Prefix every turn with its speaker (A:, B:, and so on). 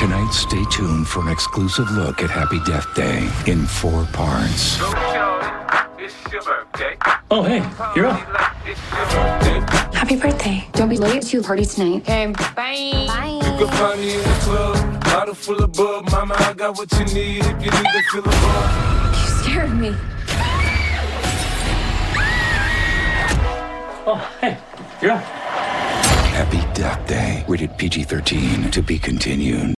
A: Tonight, stay tuned for an exclusive look at Happy Death Day in 4 parts.
B: Oh, hey, you're up.
C: Happy birthday. Don't be late to your party tonight.
D: Okay, bye.
C: Bye.
E: You can find me in the club, bottle full of bub. Mama, I got what you need if you need to fill a bar.
C: You scared me.
B: Oh, hey, you're up.
A: Happy Death Day. Rated PG-13. To be continued.